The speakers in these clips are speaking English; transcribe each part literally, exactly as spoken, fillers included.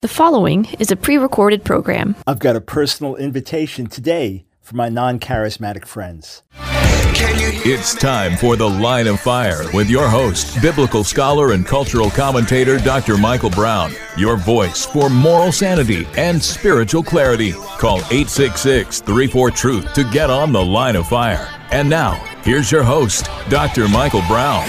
The following is a pre-recorded program. I've got a personal invitation today for my non-charismatic friends. It's time for The Line of Fire with your host, biblical scholar and cultural commentator, Doctor Michael Brown. Your voice for moral sanity and spiritual clarity. Call eight six six, three four, truth to get on The Line of Fire. And now, here's your host, Doctor Michael Brown.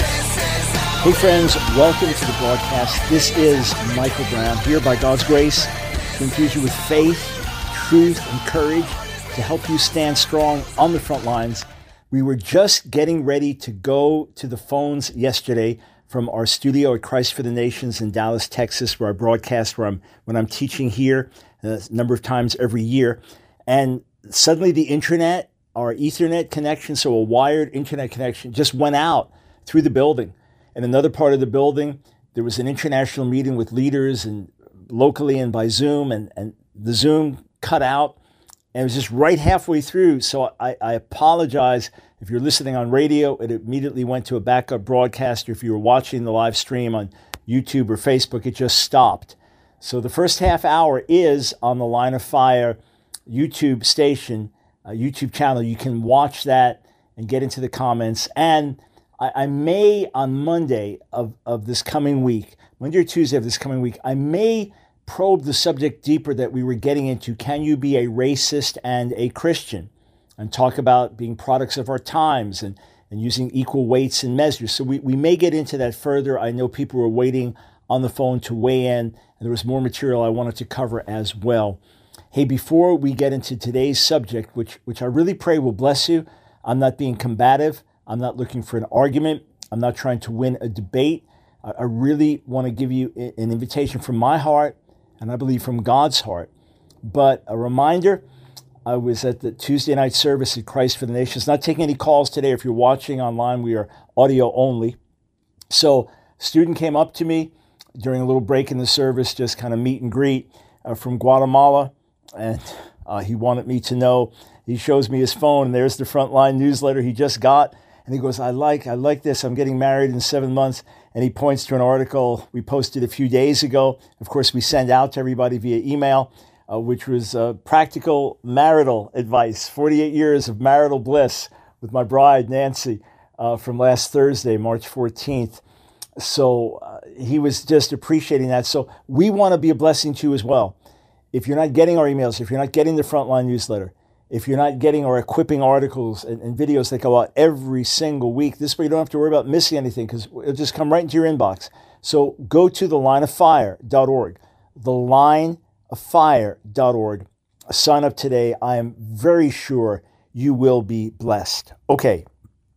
Hey friends, welcome to the broadcast. This is Michael Brown, here by God's grace to infuse you with faith, truth, and courage to help you stand strong on the front lines. We were just getting ready to go to the phones yesterday from our studio at Christ for the Nations in Dallas, Texas, where I broadcast, where I'm, when I'm teaching here a number of times every year. And suddenly the internet, our Ethernet connection, so a wired internet connection, just went out through the building. In another part of the building, there was an international meeting with leaders and locally and by Zoom, and, and the Zoom cut out, and it was just right halfway through. So I, I apologize. If you're listening on radio, it immediately went to a backup broadcast. Or if you were watching the live stream on YouTube or Facebook, it just stopped. So the first half hour is on the Line of Fire YouTube station, uh, YouTube channel. You can watch that and get into the comments. And I may, on Monday of, of this coming week, Monday or Tuesday of this coming week, I may probe the subject deeper that we were getting into. Can you be a racist and a Christian? And talk about being products of our times and, and using equal weights and measures. So we, we may get into that further. I know people were waiting on the phone to weigh in, and there was more material I wanted to cover as well. Hey, before we get into today's subject, which, which I really pray will bless you, I'm not being combative. I'm not looking for an argument. I'm not trying to win a debate. I really want to give you an invitation from my heart, and I believe from God's heart. But a reminder, I was at the Tuesday night service at Christ for the Nations. Not taking any calls today. If you're watching online, we are audio only. So a student came up to me during a little break in the service, just kind of meet and greet, uh, from Guatemala, and uh, he wanted me to know. He shows me his phone, and there's the Frontline newsletter he just got. And he goes, I like, I like this. I'm getting married in seven months. And he points to an article we posted a few days ago. Of course, we send out to everybody via email, uh, which was uh, practical marital advice, forty-eight years of marital bliss with my bride, Nancy, uh, from last Thursday, March fourteenth. So uh, he was just appreciating that. So we want to be a blessing to you as well. If you're not getting our emails, if you're not getting the Frontline newsletter, if you're not getting our equipping articles and, and videos that go out every single week, this way you don't have to worry about missing anything because it'll just come right into your inbox. So go to the line of fire dot org, the line of fire dot org. Sign up today. I am very sure you will be blessed. Okay.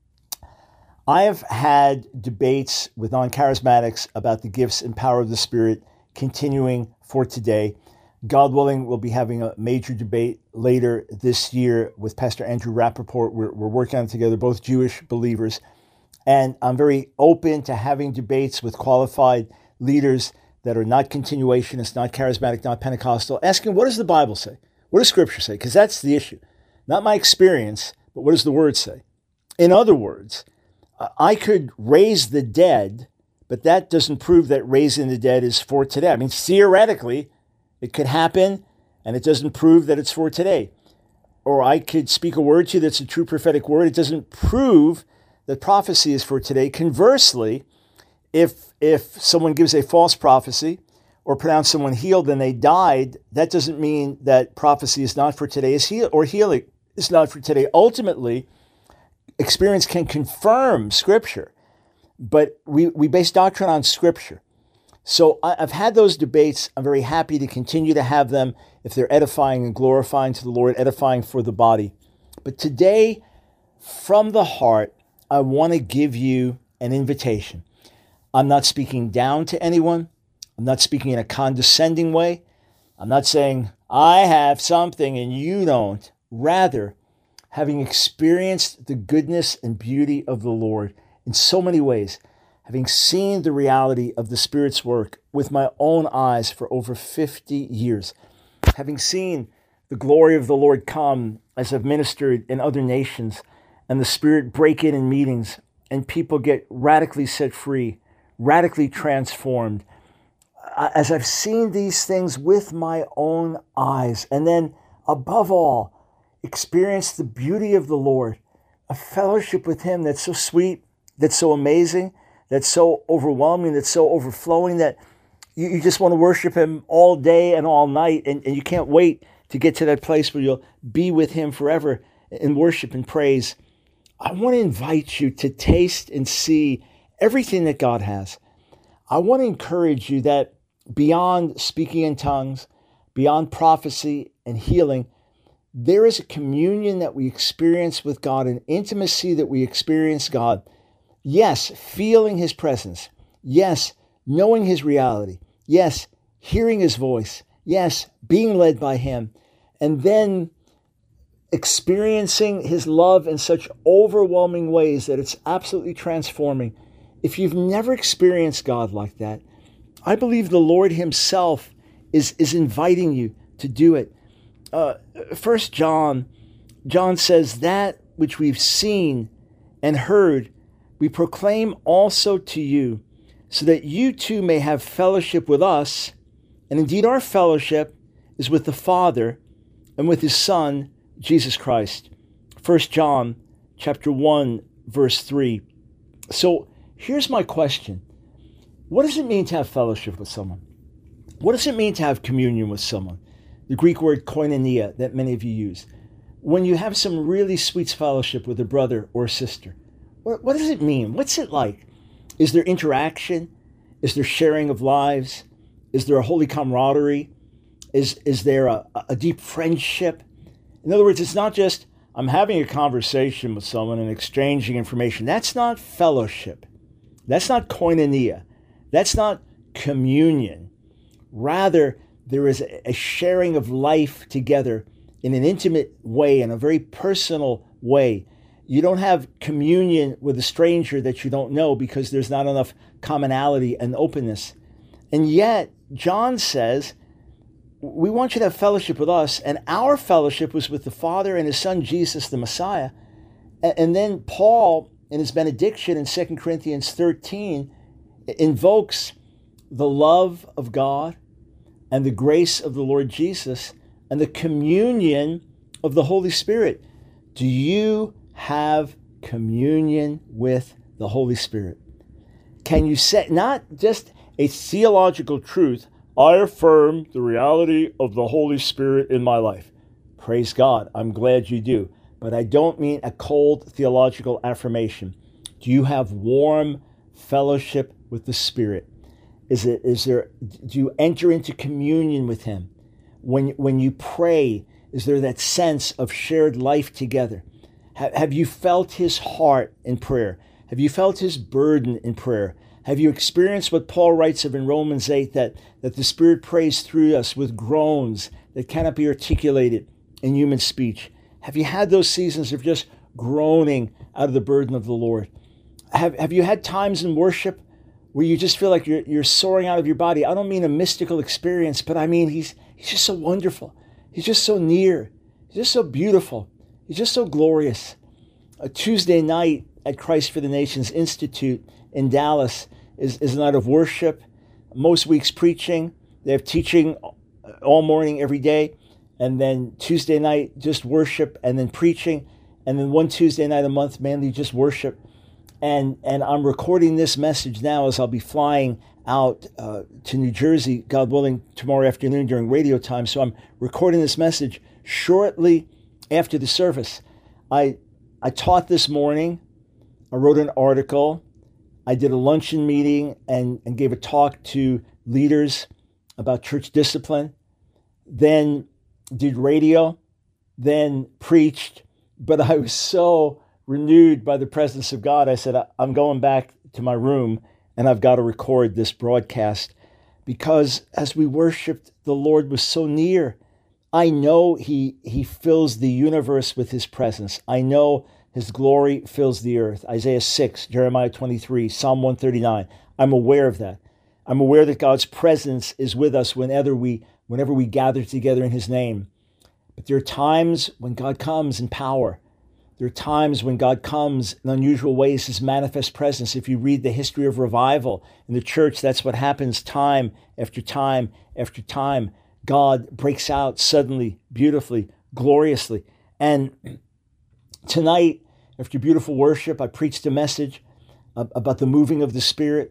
I have had debates with non-charismatics about the gifts and power of the Spirit continuing for today. God willing, we'll be having a major debate later this year with Pastor Andrew Rappaport. We're, we're working on it together, both Jewish believers. And I'm very open to having debates with qualified leaders that are not continuationists, not charismatic, not Pentecostal, asking, what does the Bible say? What does Scripture say? Because that's the issue. Not my experience, but what does the Word say? In other words, I could raise the dead, but that doesn't prove that raising the dead is for today. I mean, theoretically, it could happen, and it doesn't prove that it's for today. Or I could speak a word to you that's a true prophetic word. It doesn't prove that prophecy is for today. Conversely, if if someone gives a false prophecy or pronounce someone healed and they died, that doesn't mean that prophecy is not for today is heal, or healing is not for today. Ultimately, experience can confirm Scripture, but we, we base doctrine on Scripture. So I've had those debates. I'm very happy to continue to have them if they're edifying and glorifying to the Lord, edifying for the body. But today, from the heart, I want to give you an invitation. I'm not speaking down to anyone. I'm not speaking in a condescending way. I'm not saying, I have something and you don't. Rather, having experienced the goodness and beauty of the Lord in so many ways, having seen the reality of the Spirit's work with my own eyes for over fifty years, having seen the glory of the Lord come as I've ministered in other nations and the Spirit break in in meetings and people get radically set free, radically transformed. as I've seen these things with my own eyes, and then above all, experience the beauty of the Lord, a fellowship with him that's so sweet, that's so amazing, that's so overwhelming, that's so overflowing that you, you just want to worship him all day and all night, and, and you can't wait to get to that place where you'll be with him forever in worship and praise. I want to invite you to taste and see everything that God has. I want to encourage you that beyond speaking in tongues, beyond prophecy and healing, there is a communion that we experience with God, an intimacy that we experience God. Yes, feeling his presence. Yes, knowing his reality. Yes, hearing his voice. Yes, being led by him. And then experiencing his love in such overwhelming ways that it's absolutely transforming. If you've never experienced God like that, I believe the Lord himself is, is inviting you to do it. Uh, First John, John says, that which we've seen and heard, we proclaim also to you, so that you too may have fellowship with us. And indeed, our fellowship is with the Father and with his Son, Jesus Christ. First John chapter one, verse three. So here's my question. What does it mean to have fellowship with someone? What does it mean to have communion with someone? The Greek word koinonia that many of you use. When you have some really sweet fellowship with a brother or sister, what, what does it mean? What's it like? Is there interaction? Is there sharing of lives? Is there a holy camaraderie? Is, is there a, a deep friendship? In other words, it's not just I'm having a conversation with someone and exchanging information. That's not fellowship. That's not koinonia. That's not communion. Rather, there is a sharing of life together in an intimate way, in a very personal way. You don't have communion with a stranger that you don't know because there's not enough commonality and openness. And yet, John says, we want you to have fellowship with us, and our fellowship was with the Father and his Son, Jesus the Messiah. And then Paul, in his benediction in Second Corinthians thirteen, invokes the love of God and the grace of the Lord Jesus and the communion of the Holy Spirit. Do you have communion with the Holy Spirit? Can you say, not just a theological truth, I affirm the reality of the Holy Spirit in my life. Praise God. I'm glad you do. But I don't mean a cold theological affirmation. Do you have warm fellowship with the Spirit? Is it, is there, do you enter into communion with him? When, when you pray, is there that sense of shared life together? Have, have you felt his heart in prayer? Have you felt his burden in prayer? Have you experienced what Paul writes of in Romans eight, that, that the Spirit prays through us with groans that cannot be articulated in human speech? Have you had those seasons of just groaning out of the burden of the Lord? Have, have you had times in worship where you just feel like you're, you're soaring out of your body? I don't mean a mystical experience, but I mean he's, he's just so wonderful. He's just so near. He's just so beautiful. He's just so glorious. A Tuesday night at Christ for the Nations Institute in Dallas is, is a night of worship. Most weeks preaching. They have teaching all morning, every day. And then Tuesday night, just worship, and then preaching. And then one Tuesday night a month, mainly just worship. And and I'm recording this message now as I'll be flying out uh, to New Jersey, God willing, tomorrow afternoon during radio time. So I'm recording this message shortly after the service. I I taught this morning. I wrote an article. I did a luncheon meeting and, and gave a talk to leaders about church discipline. Then did radio. Then preached. But I was so renewed by the presence of God, I said, I'm going back to my room and I've got to record this broadcast, because as we worshiped, the Lord was so near. I know he, he fills the universe with his presence. I know his glory fills the earth. Isaiah six, Jeremiah twenty-three, Psalm one thirty-nine. I'm aware of that. I'm aware that God's presence is with us whenever we, whenever we gather together in his name. But there are times when God comes in power, There are times when God comes in unusual ways, his manifest presence. If you read the history of revival in the church, that's what happens time after time after time. God breaks out suddenly, beautifully, gloriously. And tonight, after beautiful worship, I preached a message about the moving of the Spirit,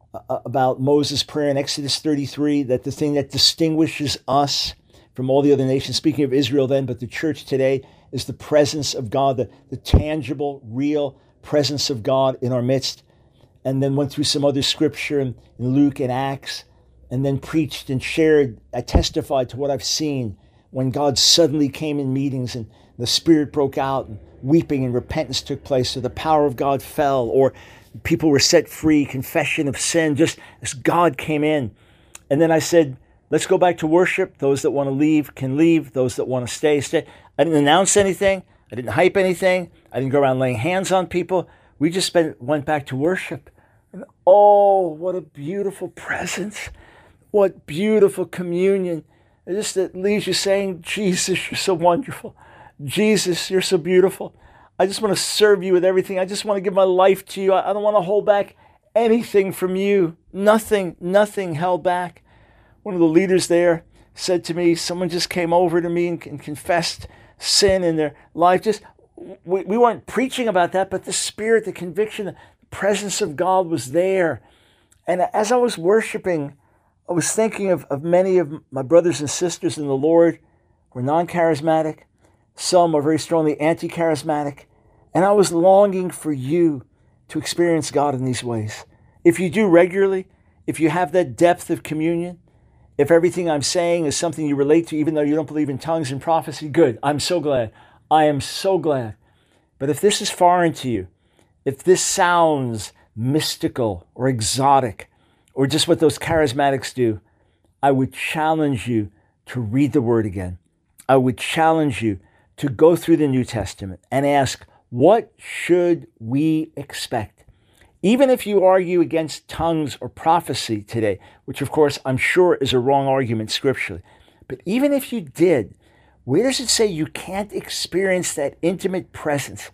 about Moses' prayer in Exodus thirty-three, that the thing that distinguishes us from all the other nations, speaking of Israel then, but the church today, is the presence of God, the, the tangible, real presence of God in our midst. And then went through some other scripture in, in Luke and Acts, and then preached and shared. I testified to what I've seen when God suddenly came in meetings and the Spirit broke out and weeping and repentance took place, or the power of God fell, or people were set free, confession of sin, just as God came in. And then I said, let's go back to worship. Those that want to leave can leave. Those that want to stay, stay. I didn't announce anything. I didn't hype anything. I didn't go around laying hands on people. We just spent, went back to worship. And oh, what a beautiful presence. What beautiful communion. It just it leaves you saying, Jesus, you're so wonderful. Jesus, you're so beautiful. I just want to serve you with everything. I just want to give my life to you. I don't want to hold back anything from you. Nothing, nothing held back. One of the leaders there said to me, someone just came over to me and, and confessed sin in their life. Just we, we weren't preaching about that, but the Spirit, the conviction, the presence of God was there. And as I was worshiping, I was thinking of, of many of my brothers and sisters in the Lord who are non-charismatic. Some are very strongly anti-charismatic. And I was longing for you to experience God in these ways. If you do regularly, if you have that depth of communion, if everything I'm saying is something you relate to, even though you don't believe in tongues and prophecy, good. I'm so glad. I am so glad. But if this is foreign to you, if this sounds mystical or exotic, or just what those charismatics do, I would challenge you to read the Word again. I would challenge you to go through the New Testament and ask, what should we expect? Even if you argue against tongues or prophecy today, which of course I'm sure is a wrong argument scripturally, but even if you did, where does it say you can't experience that intimate presence?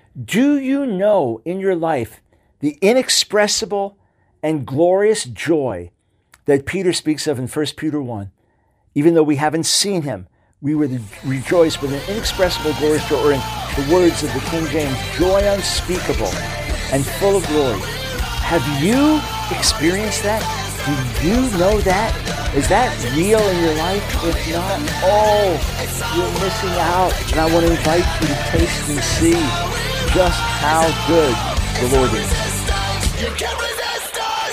Do you know in your life the inexpressible and glorious joy that Peter speaks of in First Peter one? Even though we haven't seen him, we would rejoice with an inexpressible glorious joy, or in the words of the King James, joy unspeakable and full of glory. Have you experienced that? Do you know that? Is that real in your life? If not, oh, you're missing out. And I want to invite you to taste and see just how good the Lord is. You can't resist us.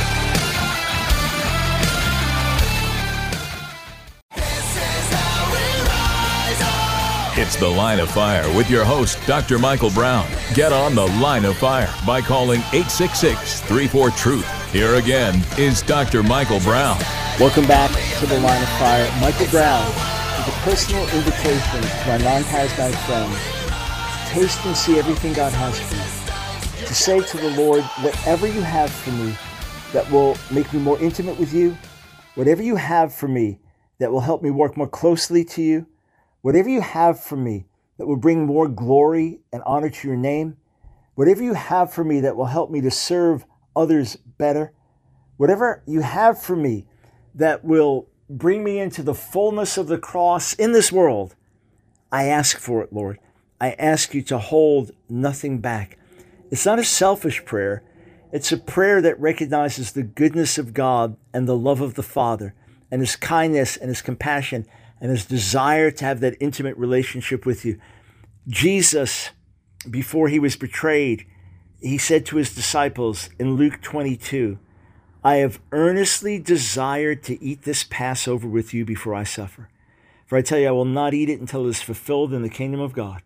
It's The Line of Fire with your host, Doctor Michael Brown. Get on The Line of Fire by calling eight six six, three four, truth. Here again is Doctor Michael Brown. Welcome back to The Line of Fire. Michael Brown with a personal invitation to my non-charismatic friends. Taste and see everything God has for you. To say to the Lord, whatever you have for me that will make me more intimate with you, whatever you have for me that will help me work more closely to you, whatever you have for me that will bring more glory and honor to your name, whatever you have for me that will help me to serve others better, whatever you have for me that will bring me into the fullness of the cross in this world, I ask for it, Lord. I ask you to hold nothing back. It's not a selfish prayer. It's a prayer that recognizes the goodness of God and the love of the Father and his kindness and his compassion and his desire to have that intimate relationship with you. Jesus, before he was betrayed, he said to his disciples in Luke twenty-two, I have earnestly desired to eat this Passover with you before I suffer. For I tell you, I will not eat it until it is fulfilled in the kingdom of God.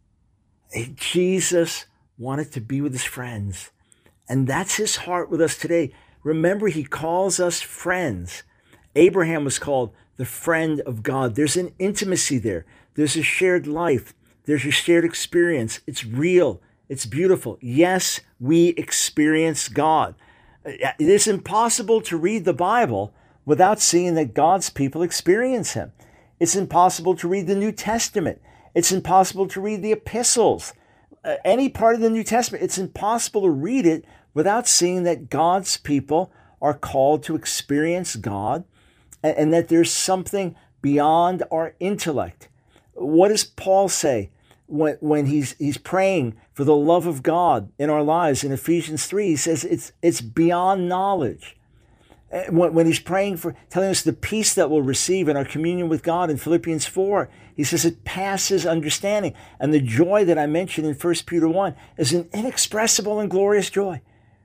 Jesus wanted to be with his friends. And that's his heart with us today. Remember, he calls us friends. Abraham was called the friend of God. There's an intimacy there. There's a shared life. There's a shared experience. It's real. It's beautiful. Yes, we experience God. It is impossible to read the Bible without seeing that God's people experience him. It's impossible to read the New Testament It's impossible to read the epistles. Uh, any part of the New Testament, it's impossible to read it without seeing that God's people are called to experience God and, and that there's something beyond our intellect. What does Paul say when, when he's he's praying for the love of God in our lives in Ephesians three? He says it's it's beyond knowledge. When, when he's praying for, telling us the peace that we'll receive in our communion with God in Philippians four, he says it passes understanding. And the joy that I mentioned in First Peter one is an inexpressible and glorious joy.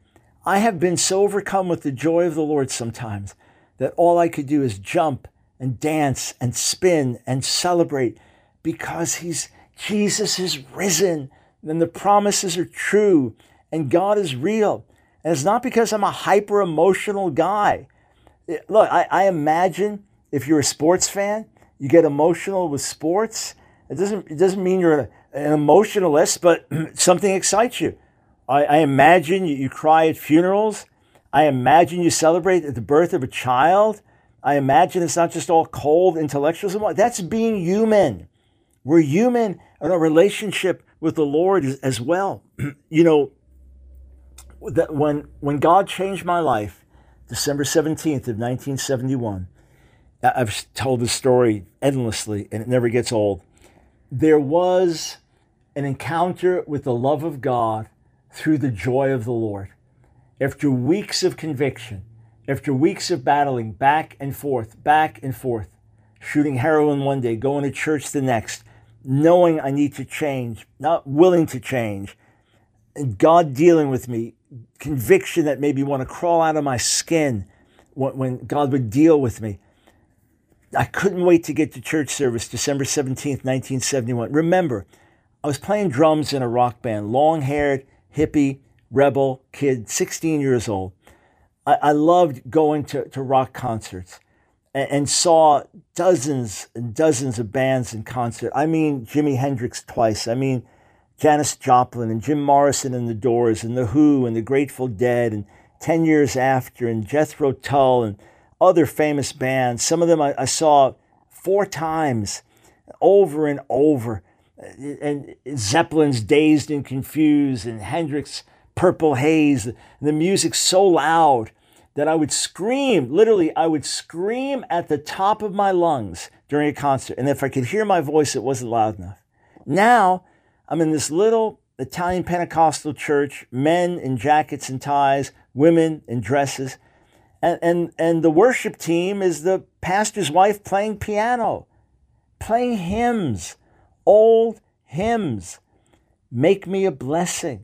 I have been so overcome with the joy of the Lord sometimes that all I could do is jump and dance and spin and celebrate because he's Jesus is risen and the promises are true and God is real. And it's not because I'm a hyper emotional guy. Look, I, I imagine if you're a sports fan, you get emotional with sports. It doesn't, it doesn't mean you're an emotionalist, but something excites you. I, I imagine you, you cry at funerals. I imagine you celebrate at the birth of a child. I imagine it's not just all cold intellectualism. That's being human. We're human in our relationship with the Lord as well. You know, that when when God changed my life, December seventeenth of nineteen seventy-one, I've told this story endlessly and it never gets old. There was an encounter with the love of God through the joy of the Lord. After weeks of conviction, after weeks of battling back and forth, back and forth, shooting heroin one day, going to church the next, knowing I need to change, not willing to change, and God dealing with me, conviction that made me want to crawl out of my skin when God would deal with me. I couldn't wait to get to church service, December seventeenth, nineteen seventy-one. Remember, I was playing drums in a rock band, long-haired, hippie, rebel kid, sixteen years old. I, I loved going to, to rock concerts and, and saw dozens and dozens of bands in concert. I mean, Jimi Hendrix twice. I mean, Janis Joplin and Jim Morrison and the Doors and the Who and the Grateful Dead and ten years after and Jethro Tull and other famous bands. Some of them I, I saw four times over and over. And Zeppelin's Dazed and Confused and Hendrix Purple Haze. And the music's so loud that I would scream, literally I would scream at the top of my lungs during a concert. And if I could hear my voice, it wasn't loud enough. Now, I'm in this little Italian Pentecostal church, men in jackets and ties, women in dresses. And, and, and the worship team is the pastor's wife playing piano, playing hymns, old hymns. Make me a blessing,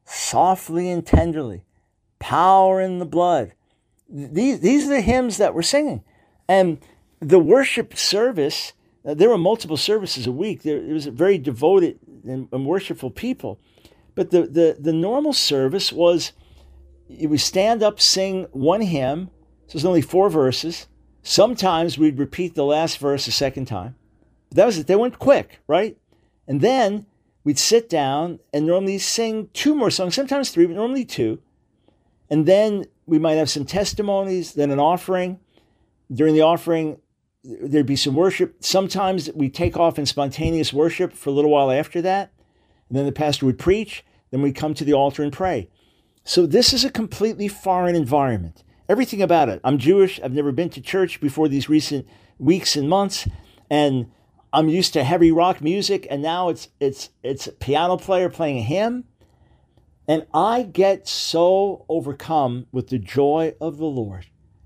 softly and tenderly, power in the blood. These, these are the hymns that we're singing. And the worship service, uh, there were multiple services a week. There, it was a very devoted and, and worshipful people. But the, the, the normal service was, you would stand up, sing one hymn. So there's only four verses. Sometimes we'd repeat the last verse a second time. But that was it. They went quick, right? And then we'd sit down and normally sing two more songs, sometimes three, but normally two. And then we might have some testimonies, then an offering. During the offering, there'd be some worship. Sometimes we take off in spontaneous worship for a little while after that. And then the pastor would preach. Then we'd come to the altar and pray. So this is a completely foreign environment. Everything about it. I'm Jewish. I've never been to church before these recent weeks and months. And I'm used to heavy rock music. And now it's it's it's a piano player playing a hymn. And I get so overcome with the joy of the Lord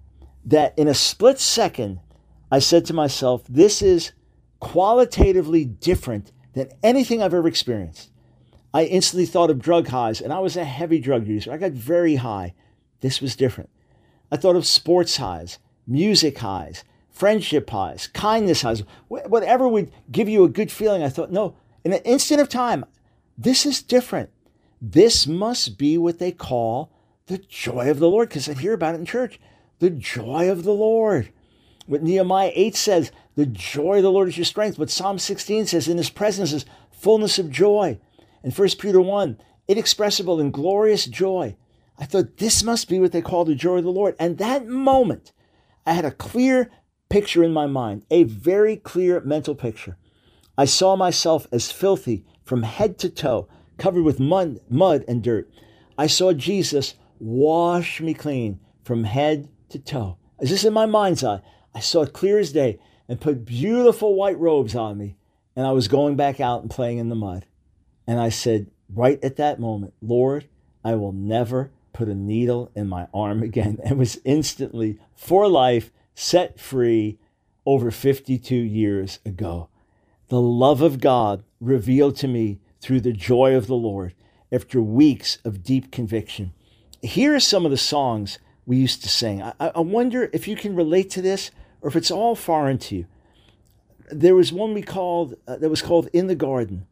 that in a split second, I said to myself, this is qualitatively different than anything I've ever experienced. I instantly thought of drug highs, and I was a heavy drug user. I got very high. This was different. I thought of sports highs, music highs, friendship highs, kindness highs, whatever would give you a good feeling. I thought, no, in an instant of time, this is different. This must be what they call the joy of the Lord, because I hear about it in church. The joy of the Lord. What Nehemiah eight says, the joy of the Lord is your strength. What Psalm sixteen says, in his presence is fullness of joy. And First Peter one, inexpressible and glorious joy. I thought this must be what they call the joy of the Lord. And that moment, I had a clear picture in my mind, a very clear mental picture I saw myself as filthy from head to toe, covered with mud, mud and dirt. I saw Jesus wash me clean from head to toe. As this in my mind's eye, I saw it clear as day and put beautiful white robes on me. And I was going back out and playing in the mud. And I said, right at that moment, Lord, I will never put a needle in my arm again. And was instantly, for life, set free over fifty-two years ago. The love of God revealed to me through the joy of the Lord after weeks of deep conviction. Here are some of the songs we used to sing. I, I wonder if you can relate to this or if it's all foreign to you. There was one we called, uh, that was called In the Garden.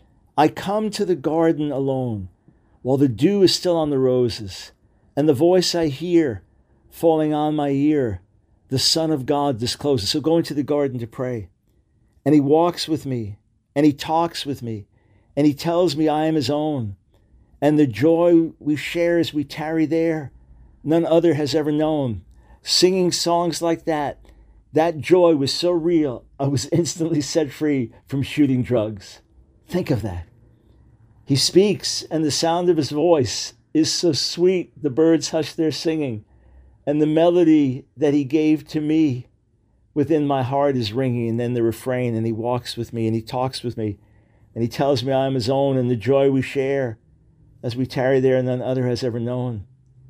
I come to the garden alone while the dew is still on the roses, and the voice I hear falling on my ear, the Son of God discloses. So going to the garden to pray. And he walks with me, and he talks with me, and he tells me I am his own. And the joy we share as we tarry there, none other has ever known. Singing songs like that, that joy was so real, I was instantly set free from shooting drugs. Think of that. He speaks, and the sound of his voice is so sweet, the birds hush their singing, and the melody that he gave to me within my heart is ringing, and then the refrain, and he walks with me, and he talks with me, and he tells me I am his own, and the joy we share as we tarry there none other has ever known.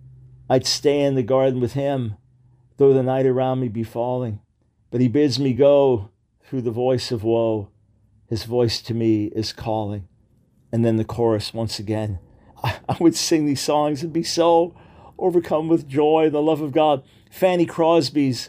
I'd stay in the garden with him, though the night around me be falling, but he bids me go through the voice of woe. His voice to me is calling. And then the chorus once again. I, I would sing these songs and be so overcome with joy, the love of God. Fanny Crosby's,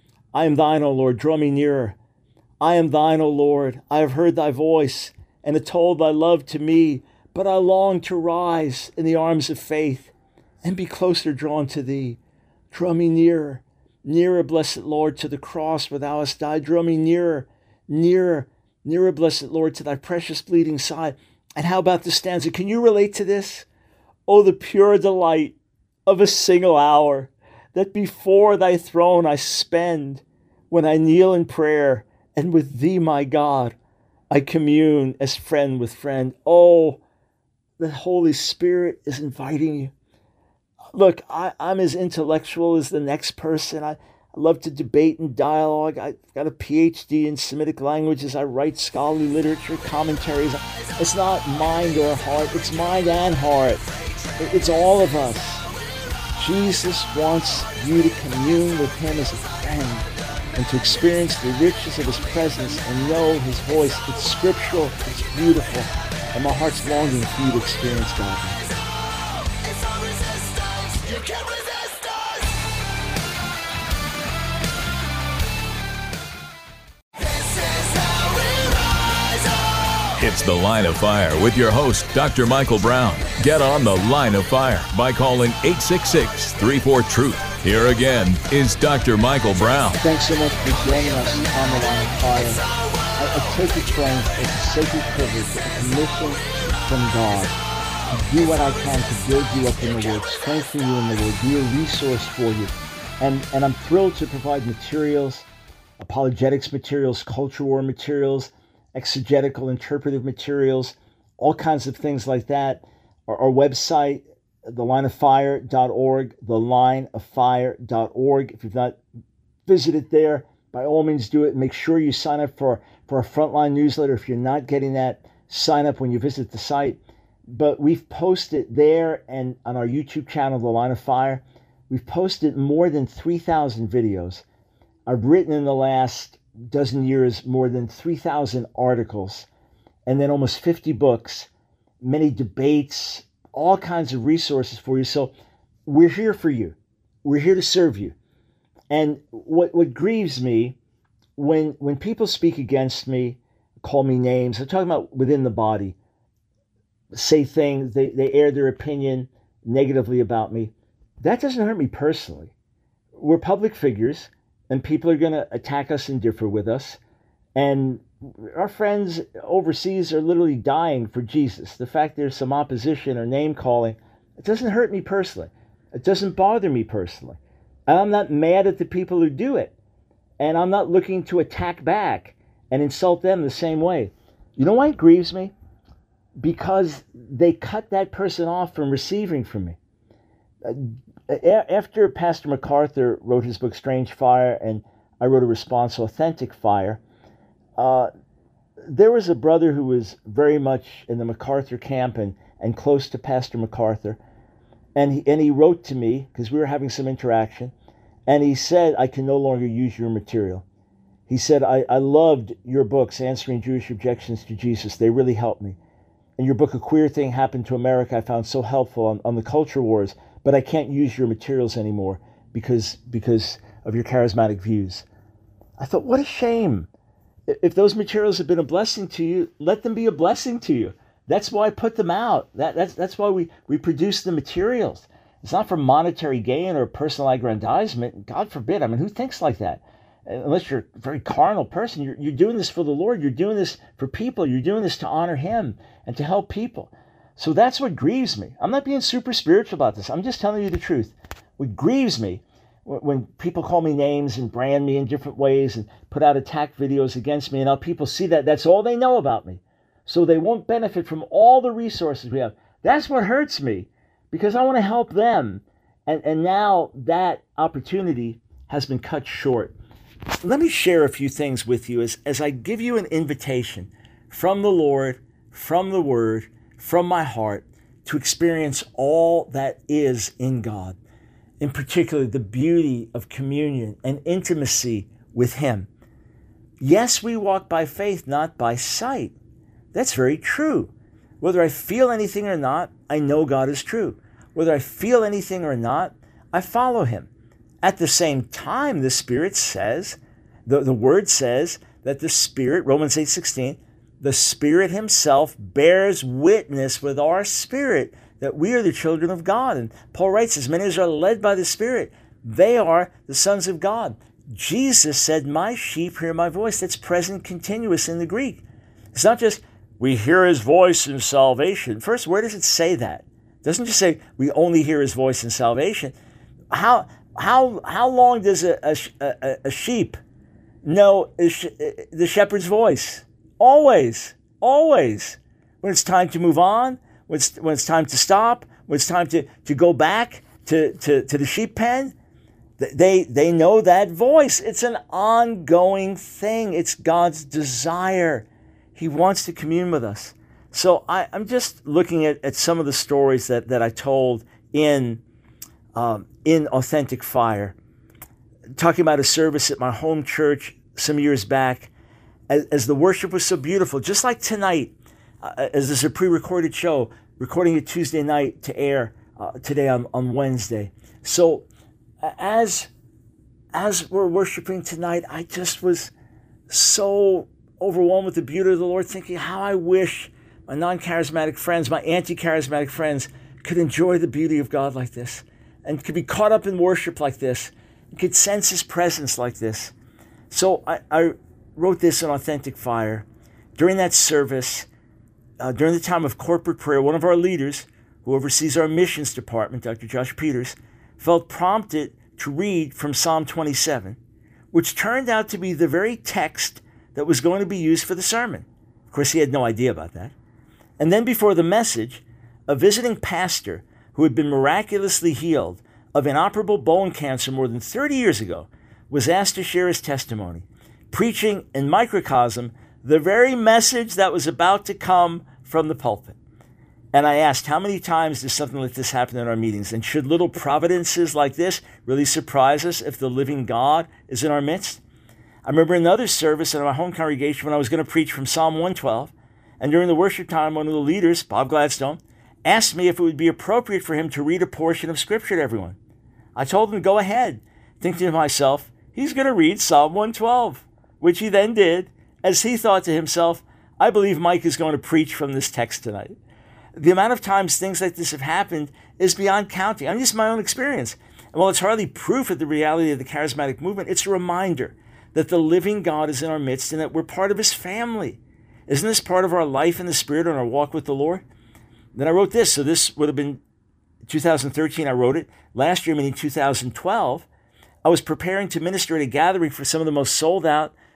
I am thine, O Lord, draw me nearer. I am thine, O Lord, I have heard thy voice, and have told thy love to me, but I long to rise in the arms of faith and be closer drawn to thee. Draw me nearer, nearer, blessed Lord, to the cross where thou hast died. Draw me nearer, nearer, nearer, blessed Lord, to thy precious bleeding side. And how about the stanza? Can you relate to this? Oh, the pure delight of a single hour that before thy throne I spend when I kneel in prayer, and with thee, my God, I commune as friend with friend. Oh, the Holy Spirit is inviting you. Look, I, I'm as intellectual as the next person. I, I love to debate and dialogue. I've got a P H D in Semitic languages. I write scholarly literature, commentaries. It's not mind or heart. It's mind and heart. It's all of us. Jesus wants you to commune with him as a friend and to experience the riches of his presence and know his voice. It's scriptural. It's beautiful. And my heart's longing for you to experience God. It's The Line of Fire with your host, Doctor Michael Brown. Get on The Line of Fire by calling eight six six, three four, truth. Here again is Doctor Michael Brown. Thanks so much for joining us on The Line of Fire. I, I take it friends, as a sacred privilege, a mission from God to do what I can to build you up in the Word, strengthen you in the Word, be a resource for you. And, and I'm thrilled to provide materials, apologetics materials, culture war materials, exegetical, interpretive materials, all kinds of things like that. Our, our website, the line of fire dot org, the line of fire dot org. If you've not visited there, by all means do it. And make sure you sign up for, for our Frontline newsletter. If you're not getting that, sign up when you visit the site. But we've posted there and on our YouTube channel, The Line of Fire, we've posted more than three thousand videos. I've written in the last dozen years more than three thousand articles, and then almost fifty books, many debates, all kinds of resources for you. So we're here for you. We're here to serve you. And what, what grieves me when when people speak against me, call me names, I'm talking about within the body, say things, they, they air their opinion negatively about me, that doesn't hurt me personally. We're public figures, and people are going to attack us and differ with us. And our friends overseas are literally dying for Jesus. The fact there's some opposition or name calling, it doesn't hurt me personally. It doesn't bother me personally. And I'm not mad at the people who do it. And I'm not looking to attack back. and insult them the same way. You know why it grieves me? Because they cut that person off from receiving from me. After Pastor MacArthur wrote his book, Strange Fire, and I wrote a response, Authentic Fire, uh, there was a brother who was very much in the MacArthur camp and, and close to Pastor MacArthur. And he, and he wrote to me, because we were having some interaction, and he said, I can no longer use your material. He said, I, I loved your books, Answering Jewish Objections to Jesus. They really helped me. And your book, A Queer Thing Happened to America, I found so helpful on, on the culture wars, but I can't use your materials anymore because, because of your charismatic views. I thought, what a shame. If those materials have been a blessing to you, let them be a blessing to you. That's why I put them out. That, that's, that's why we, we produce the materials. It's not for monetary gain or personal aggrandizement. God forbid. I mean, who thinks like that? Unless you're a very carnal person, you're, you're doing this for the Lord. You're doing this for people. You're doing this to honor Him and to help people. So that's what grieves me. I'm not being super spiritual about this. I'm just telling you the truth. What grieves me when people call me names and brand me in different ways and put out attack videos against me, and now people see that that's all they know about me. So they won't benefit from all the resources we have. That's what hurts me, because I want to help them. And, and now that opportunity has been cut short. Let me share a few things with you as, as I give you an invitation from the Lord, from the Word, from my heart, to experience all that is in God. In particular, the beauty of communion and intimacy with Him. Yes, we walk by faith, not by sight. That's very true. Whether I feel anything or not, I know God is true. Whether I feel anything or not, I follow Him. At the same time, the Spirit says, the, the Word says that the Spirit, Romans eight sixteen, the Spirit Himself bears witness with our spirit that we are the children of God. And Paul writes, as many as are led by the Spirit, they are the sons of God. Jesus said, my sheep hear my voice. That's present continuous in the Greek. It's not just, we hear His voice in salvation. First, where does it say that? It doesn't just say, we only hear His voice in salvation. How how how long does a, a, a, a sheep know the shepherd's voice? Always, always. When it's time to move on, when it's, when it's time to stop, when it's time to, to go back to, to, to the sheep pen, they, they know that voice. It's an ongoing thing. It's God's desire. He wants to commune with us. So I, I'm just looking at, at some of the stories that, that I told in, um, in Authentic Fire, talking about a service at my home church some years back, as, as the worship was so beautiful, just like tonight, uh, as this is a pre-recorded show, recording it Tuesday night to air uh, today on, on Wednesday. So as, as we're worshiping tonight, I just was so overwhelmed with the beauty of the Lord, thinking how I wish my non-charismatic friends, my anti-charismatic friends, could enjoy the beauty of God like this, and could be caught up in worship like this, and could sense His presence like this. So I, I wrote this in Authentic Fire. During that service, uh, during the time of corporate prayer, one of our leaders, who oversees our missions department, Doctor Josh Peters, felt prompted to read from Psalm twenty-seven, which turned out to be the very text that was going to be used for the sermon. Of course, he had no idea about that. And then before the message, a visiting pastor who had been miraculously healed of inoperable bone cancer more than thirty years ago was asked to share his testimony, preaching in microcosm the very message that was about to come from the pulpit. And I asked, how many times does something like this happen in our meetings? And should little providences like this really surprise us if the living God is in our midst? I remember another service in our home congregation when I was going to preach from Psalm one twelve, and during the worship time, one of the leaders, Bob Gladstone, asked me if it would be appropriate for him to read a portion of Scripture to everyone. I told him to go ahead, thinking to myself, he's going to read Psalm one twelve, which he then did, as he thought to himself, I believe Mike is going to preach from this text tonight. The amount of times things like this have happened is beyond counting. I'm just my own experience. And while it's hardly proof of the reality of the charismatic movement, it's a reminder that the living God is in our midst and that we're part of His family. Isn't this part of our life in the Spirit and our walk with the Lord? Then I wrote this. So this would have been two thousand thirteen. I wrote it. Last year, meaning two thousand twelve, I was preparing to minister at a gathering for some of the most sold out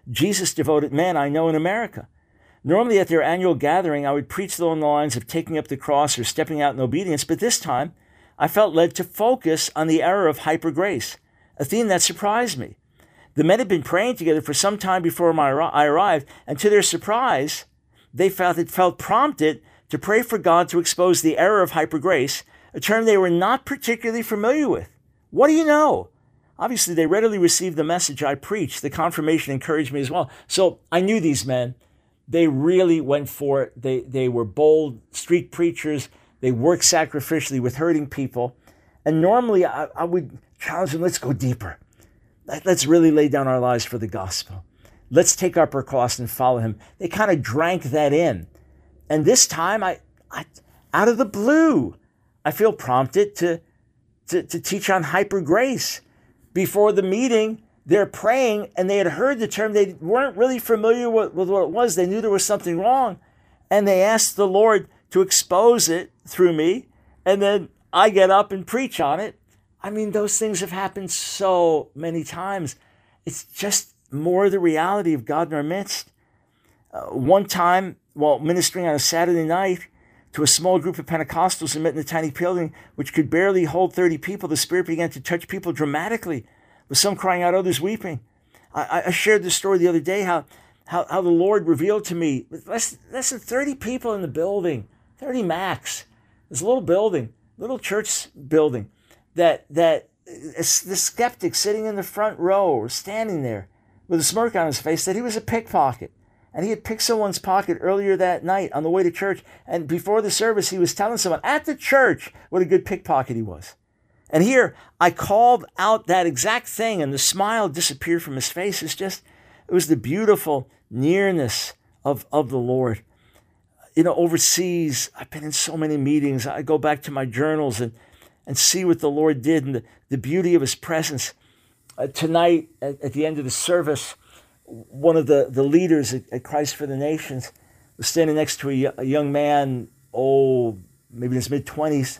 Jesus-devoted men I know in America. Normally at their annual gathering, I would preach along the lines of taking up the cross or stepping out in obedience, but this time I felt led to focus on the era of hyper-grace, a theme that surprised me. The men had been praying together for some time before my, I arrived, and to their surprise, they felt it felt prompted to pray for God to expose the era of hyper-grace, a term they were not particularly familiar with. What do you know? Obviously, they readily received the message I preached. The confirmation encouraged me as well. So I knew these men. They really went for it. They, they were bold street preachers. They worked sacrificially with hurting people. And normally I, I would challenge them, let's go deeper. Let, let's really lay down our lives for the gospel. Let's take up our cross and follow him. They kind of drank that in. And this time, I, I out of the blue, I feel prompted to, to, to teach on hyper grace. Before the meeting, they're praying, and they had heard the term. They weren't really familiar with, with what it was. They knew there was something wrong, and they asked the Lord to expose it through me, and then I get up and preach on it. I mean, those things have happened so many times. It's just more the reality of God in our midst. Uh, one time, while ministering on a Saturday night to a small group of Pentecostals who met in a tiny building which could barely hold thirty people, the Spirit began to touch people dramatically, with some crying out, others weeping. I, I shared this story the other day, how, how, how the Lord revealed to me, with less, less than thirty people in the building, thirty max, this little building, little church building, that, that the skeptic sitting in the front row or standing there with a smirk on his face said he was a pickpocket. And he had picked someone's pocket earlier that night on the way to church. And before the service, he was telling someone at the church what a good pickpocket he was. And here, I called out that exact thing, and the smile disappeared from his face. It's just, it was the beautiful nearness of, of the Lord. You know, overseas, I've been in so many meetings. I go back to my journals and, and see what the Lord did and the, the beauty of his presence. Uh, tonight, at, at the end of the service, one of the, the leaders at, at Christ for the Nations was standing next to a, a young man, oh, maybe in his mid-twenties,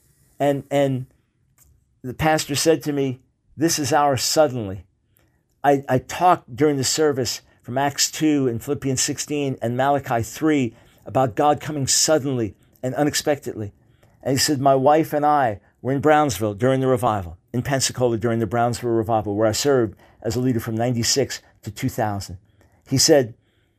and and the pastor said to me, this is our suddenly. I, I talked during the service from Acts two and Philippians sixteen and Malachi three about God coming suddenly and unexpectedly. And he said, my wife and I were in Brownsville during the revival, in Pensacola during the Brownsville revival, where I served as a leader from ninety-six to two thousand. He said,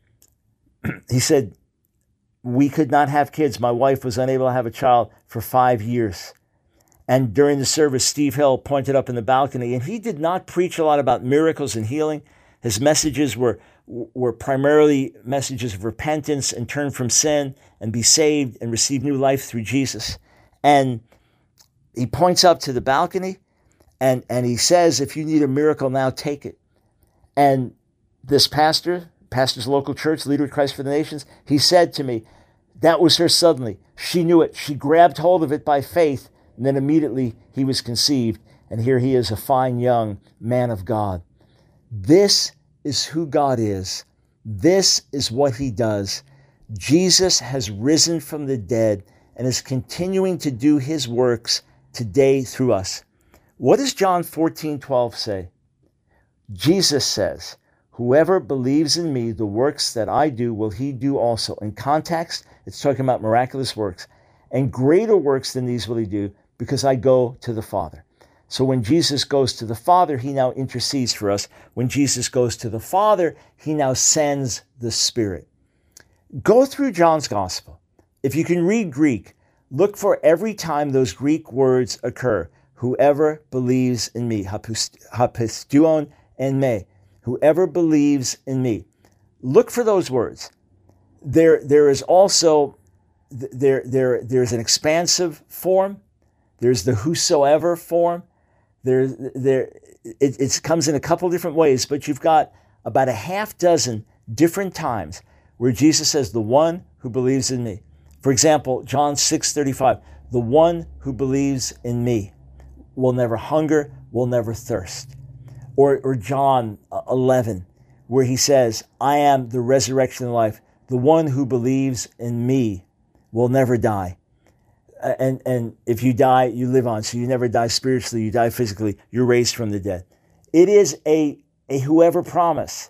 he said, we could not have kids. My wife was unable to have a child for five years. And during the service, Steve Hill pointed up in the balcony, and he did not preach a lot about miracles and healing. His messages were, were primarily messages of repentance and turn from sin and be saved and receive new life through Jesus. And he points up to the balcony, and, and he says, if you need a miracle now, take it. And this pastor, pastor's local church, leader of Christ for the Nations, he said to me, that was her suddenly. She knew it. She grabbed hold of it by faith, and then immediately he was conceived. And here he is, a fine young man of God. This is who God is. This is what he does. Jesus has risen from the dead and is continuing to do his works today through us. What does John fourteen twelve say? Jesus says, whoever believes in me, the works that I do will he do also. In context, it's talking about miraculous works. And greater works than these will he do, because I go to the Father. So when Jesus goes to the Father, he now intercedes for us. When Jesus goes to the Father, he now sends the Spirit. Go through John's Gospel. If you can read Greek, look for every time those Greek words occur. Whoever believes in me, hapistuon and me, whoever believes in me. Look for those words. There, there is also, there, there, there's an expansive form. There's the whosoever form. There, there, it, it comes in a couple different ways, but you've got about a half dozen different times where Jesus says, the one who believes in me. For example, John six thirty-five, the one who believes in me will never hunger, will never thirst. Or, or John eleven, where he says, I am the resurrection and life. The one who believes in me will never die. And, and if you die, you live on. So you never die spiritually, you die physically. You're raised from the dead. It is a, a whoever promise.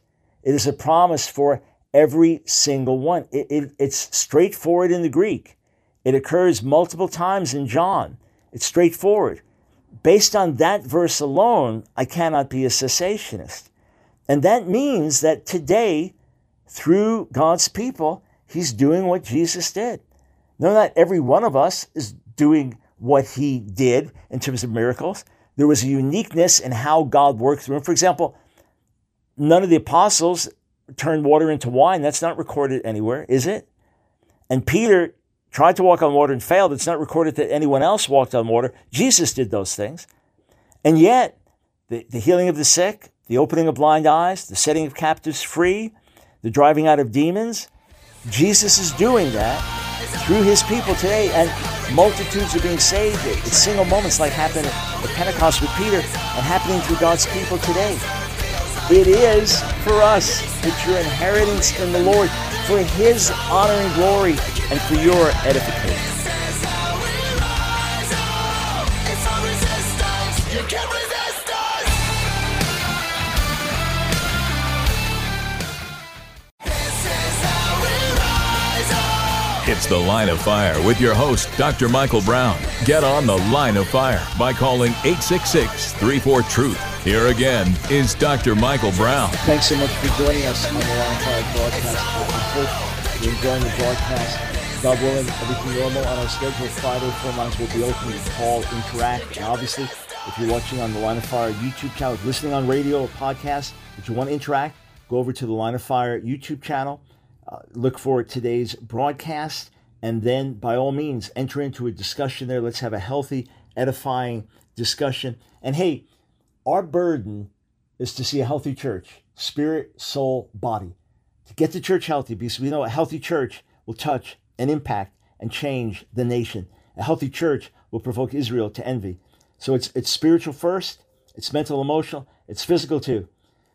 It is a promise for every single one. It, it, it's straightforward in the Greek. It occurs multiple times in John. It's straightforward. Based on that verse alone, I cannot be a cessationist. And that means that today, through God's people, he's doing what Jesus did. No, not every one of us is doing what he did in terms of miracles. There was a uniqueness in how God worked through him. For example, none of the apostles turned water into wine. That's not recorded anywhere, is it? And Peter tried to walk on water and failed. It's not recorded that anyone else walked on water. Jesus did those things. And yet, the, the healing of the sick, the opening of blind eyes, the setting of captives free, the driving out of demons, Jesus is doing that through his people today. And multitudes are being saved. It's single moments like happened at Pentecost with Peter and happening through God's people today. It is for us. It's your inheritance in the Lord for his honor and glory and for your edification. It's The Line of Fire with your host, Doctor Michael Brown. Get on The Line of Fire by calling eight six six, three four, truth. Here again is Doctor Michael Brown. Thanks so much for joining us on The Line of Fire broadcast. I hope you're enjoying the broadcast. God willing, everything normal on our schedule. Friday, phone lines will be open. You call, interact. And obviously, if you're watching on The Line of Fire YouTube channel, listening on radio or podcast, if you want to interact, go over to The Line of Fire YouTube channel. Uh, look for today's broadcast, and then by all means enter into a discussion there. Let's have a healthy, edifying discussion. And hey, our burden is to see a healthy church, spirit, soul, body, to get the church healthy, because we know a healthy church will touch and impact and change the nation. A healthy church will provoke Israel to envy. So it's it's spiritual first, it's mental, emotional, it's physical too.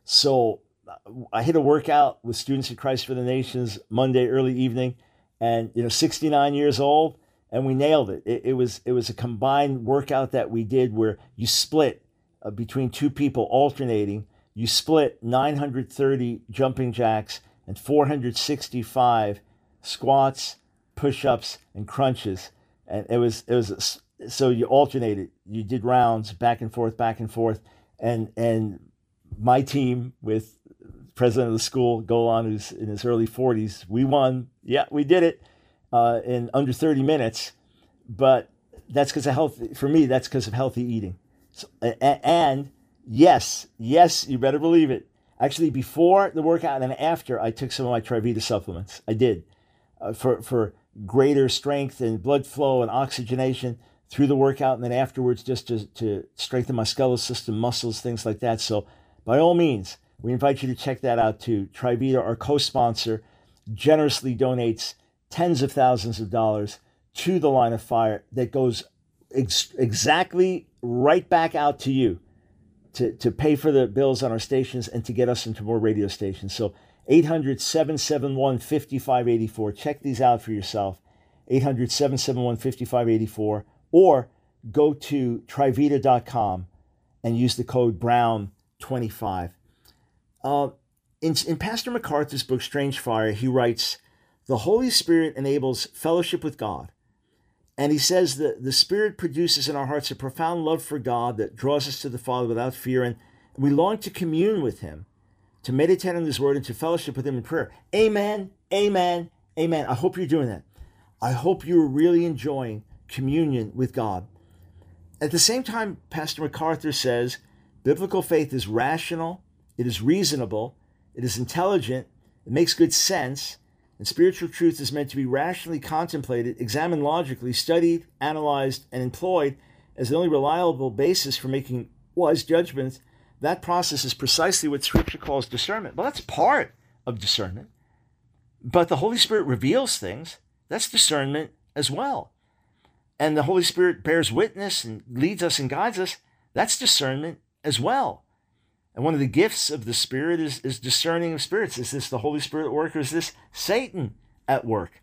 So I hit a workout with Students of Christ for the Nations Monday early evening, and you know, sixty-nine years old, and we nailed it. It, it was it was a combined workout that we did where you split uh, between two people alternating. You split nine hundred thirty jumping jacks and four hundred sixty-five squats, push-ups, and crunches, and it was it was so you alternated. You did rounds back and forth, back and forth, and and my team with president of the school, Golan, who's in his early forties, we won. Yeah, we did it uh, in under thirty minutes. But that's because of health. For me, that's because of healthy eating. So, and yes, yes, you better believe it. Actually, before the workout and after, I took some of my Trivita supplements. I did uh, for for greater strength and blood flow and oxygenation through the workout, and then afterwards, just to, to strengthen my skeletal system, muscles, things like that. So, by all means, we invite you to check that out too. Trivita, our co-sponsor, generously donates tens of thousands of dollars to the Line of Fire that goes ex- exactly right back out to you to, to pay for the bills on our stations and to get us into more radio stations. So eight hundred, seven seven one, five five eight four. Check these out for yourself. eight hundred, seven seven one, five five eight four. Or go to trivita dot com and use the code Brown twenty-five. Uh, in, in Pastor MacArthur's book, Strange Fire, he writes, the Holy Spirit enables fellowship with God. And he says that the Spirit produces in our hearts a profound love for God that draws us to the Father without fear. And we long to commune with him, to meditate on his word, and to fellowship with him in prayer. Amen, amen, amen. I hope you're doing that. I hope you're really enjoying communion with God. At the same time, Pastor MacArthur says, biblical faith is rational, it is reasonable, it is intelligent, it makes good sense, and spiritual truth is meant to be rationally contemplated, examined logically, studied, analyzed, and employed as the only reliable basis for making wise judgments. That process is precisely what Scripture calls discernment. Well, that's part of discernment. But the Holy Spirit reveals things. That's discernment as well. And the Holy Spirit bears witness and leads us and guides us. That's discernment as well. And one of the gifts of the Spirit is, is discerning of spirits. Is this the Holy Spirit at work, or is this Satan at work?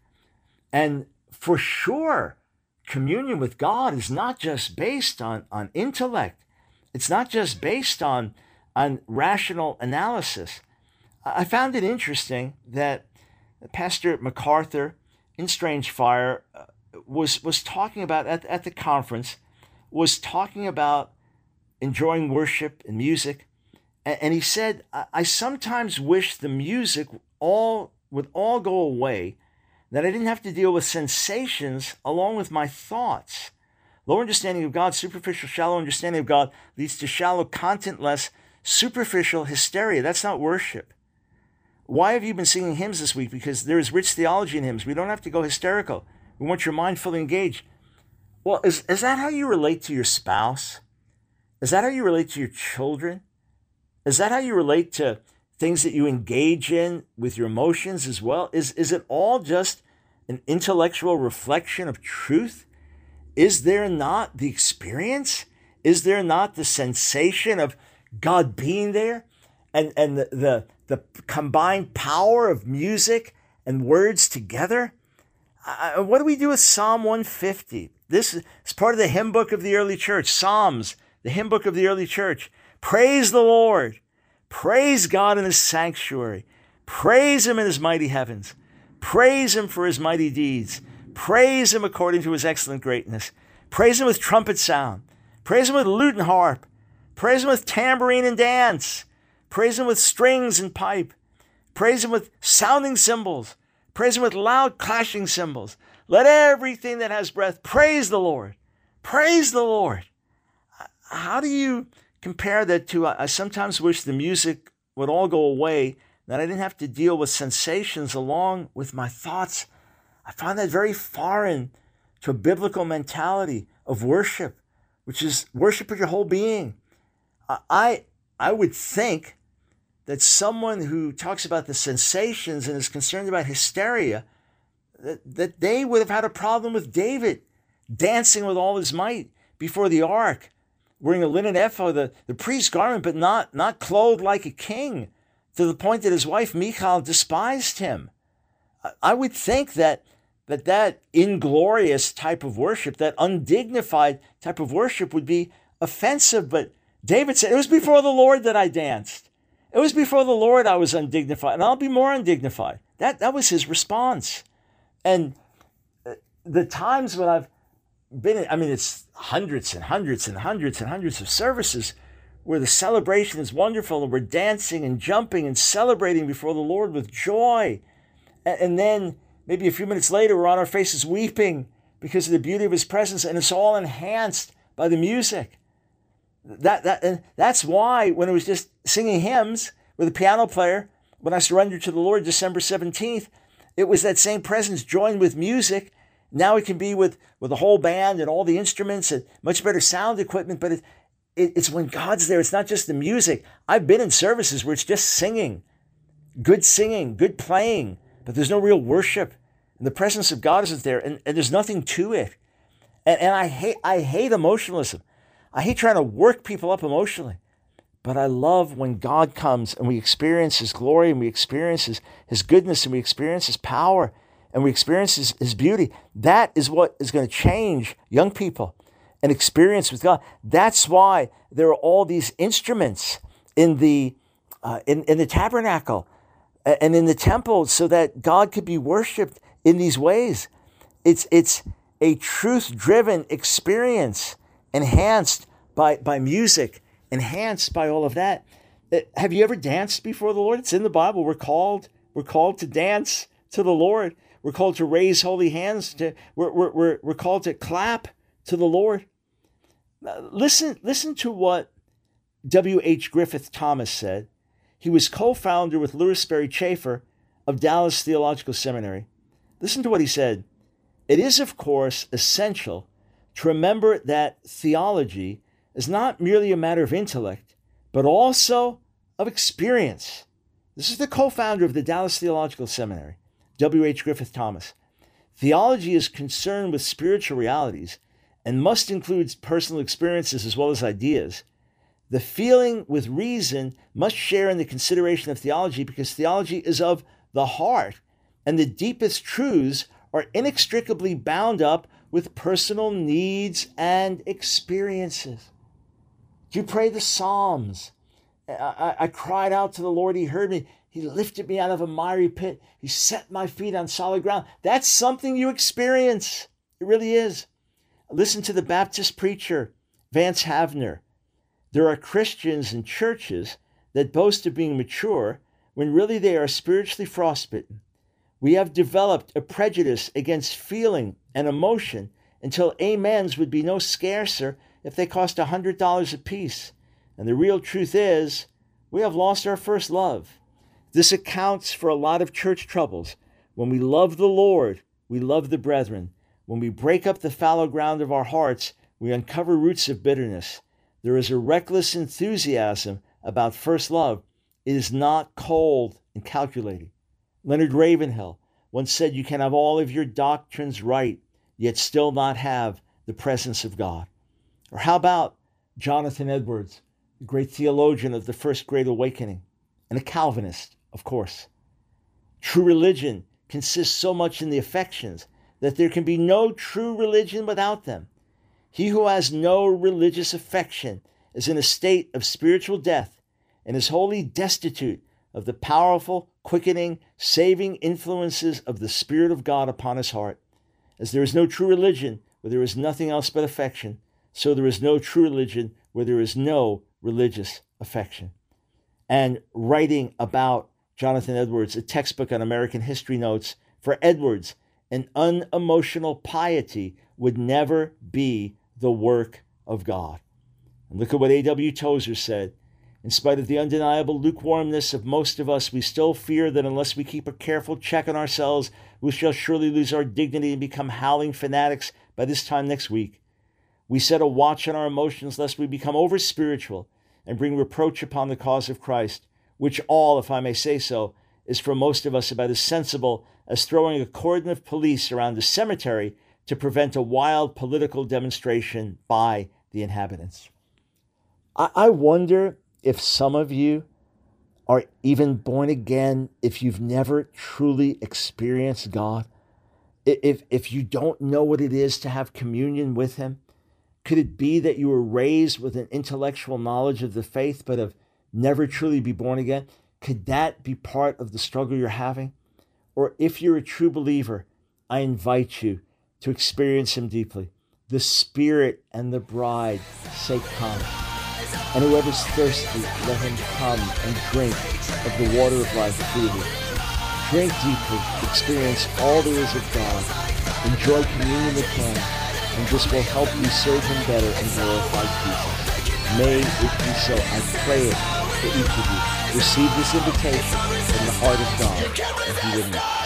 And for sure, communion with God is not just based on, on intellect. It's not just based on, on rational analysis. I found it interesting that Pastor MacArthur in Strange Fire uh, was was talking about at, at the conference, was talking about enjoying worship and music. And, and he said, I, I sometimes wish the music all would all go away, that I didn't have to deal with sensations along with my thoughts. Low understanding of God, superficial, shallow understanding of God leads to shallow, contentless, superficial hysteria. That's not worship. Why have you been singing hymns this week? Because there is rich theology in hymns. We don't have to go hysterical. We want your mind fully engaged. Well, is, is that how you relate to your spouse? Is that how you relate to your children? Is that how you relate to things that you engage in with your emotions as well? Is, is it all just an intellectual reflection of truth? Is there not the experience? Is there not the sensation of God being there? And, and the, the, the combined power of music and words together? Uh, what do we do with Psalm one fifty? This is part of the hymn book of the early church. Psalms, the hymn book of the early church. Praise the Lord. Praise God in his sanctuary. Praise him in his mighty heavens. Praise him for his mighty deeds. Praise him according to his excellent greatness. Praise him with trumpet sound. Praise him with lute and harp. Praise him with tambourine and dance. Praise him with strings and pipe. Praise him with sounding cymbals. Praise him with loud clashing cymbals. Let everything that has breath praise the Lord. Praise the Lord. How do you compare that to, I sometimes wish the music would all go away, that I didn't have to deal with sensations along with my thoughts. I find that very foreign to a biblical mentality of worship, which is worship of your whole being. I, I would think that someone who talks about the sensations and is concerned about hysteria, that, that they would have had a problem with David dancing with all his might before the ark, wearing a linen ephod, the, the priest's garment, but not, not clothed like a king, to the point that his wife Michal despised him. I would think that that, that inglorious type of worship, that undignified type of worship would be offensive, but David said, it was before the Lord that I danced. It was before the Lord I was undignified, and I'll be more undignified. That, that was his response. And the times when I've been in, I mean, it's hundreds and hundreds and hundreds and hundreds of services where the celebration is wonderful and we're dancing and jumping and celebrating before the Lord with joy. And, and then maybe a few minutes later, we're on our faces weeping because of the beauty of his presence, and it's all enhanced by the music. That, that, and that's why when it was just singing hymns with a piano player, when I surrendered to the Lord December seventeenth, it was that same presence joined with music. Now it can be with, with the whole band and all the instruments and much better sound equipment, but it, it, it's when God's there. It's not just the music. I've been in services where it's just singing, good singing, good playing, but there's no real worship. And the presence of God isn't there, and, and there's nothing to it. And, and I hate I hate emotionalism. I hate trying to work people up emotionally. But I love when God comes and we experience his glory and we experience his, his goodness and we experience his power and we experience his, his beauty. That is what is going to change young people and experience with God. That's why there are all these instruments in the uh, in, in the tabernacle and in the temple so that God could be worshiped in these ways. It's it's a truth-driven experience, enhanced by, by music, enhanced by all of that. Have you ever danced before the Lord? It's in the Bible. We're called, we're called to dance to the Lord. We're called to raise holy hands. To, we're, we're, we're, we're called to clap to the Lord. Listen, listen to what W H Griffith Thomas said. He was co-founder with Lewis Sperry Chafer of Dallas Theological Seminary. Listen to what he said. It is, of course, essential to remember that theology is not merely a matter of intellect, but also of experience. This is the co-founder of the Dallas Theological Seminary, W H Griffith Thomas. Theology is concerned with spiritual realities and must include personal experiences as well as ideas. The feeling with reason must share in the consideration of theology because theology is of the heart, and the deepest truths are inextricably bound up with personal needs and experiences. Do you pray the Psalms? I, I, I cried out to the Lord, he heard me. He lifted me out of a miry pit. He set my feet on solid ground. That's something you experience. It really is. Listen to the Baptist preacher, Vance Havner. There are Christians in churches that boast of being mature when really they are spiritually frostbitten. We have developed a prejudice against feeling and emotion until amens would be no scarcer if they cost one hundred dollars a piece. And the real truth is, we have lost our first love. This accounts for a lot of church troubles. When we love the Lord, we love the brethren. When we break up the fallow ground of our hearts, we uncover roots of bitterness. There is a reckless enthusiasm about first love. It is not cold and calculating. Leonard Ravenhill once said, you can have all of your doctrines right, yet still not have the presence of God. Or how about Jonathan Edwards, the great theologian of the First Great Awakening, and a Calvinist, of course. True religion consists so much in the affections that there can be no true religion without them. He who has no religious affection is in a state of spiritual death and is wholly destitute of the powerful, quickening, saving influences of the Spirit of God upon his heart. As there is no true religion where there is nothing else but affection, so there is no true religion where there is no religious affection. And writing about Jonathan Edwards, a textbook on American history notes, for Edwards, an unemotional piety would never be the work of God. And look at what A W Tozer said. In spite of the undeniable lukewarmness of most of us, we still fear that unless we keep a careful check on ourselves, we shall surely lose our dignity and become howling fanatics by this time next week. We set a watch on our emotions lest we become over-spiritual and bring reproach upon the cause of Christ, which all, if I may say so, is for most of us about as sensible as throwing a cordon of police around a cemetery to prevent a wild political demonstration by the inhabitants. I, I wonder if some of you are even born again, if you've never truly experienced God, if, if you don't know what it is to have communion with him. Could it be that you were raised with an intellectual knowledge of the faith, but have never truly be born again? Could that be part of the struggle you're having? Or if you're a true believer, I invite you to experience him deeply. The Spirit and the bride say, come. And whoever's thirsty, let him come and drink of the water of life freely. Drink deeply, experience all there is of God, enjoy communion with him, and this will help you serve him better and glorify Jesus. May it be so. I pray it for each of you. Receive this invitation from the heart of God, and he will meet you.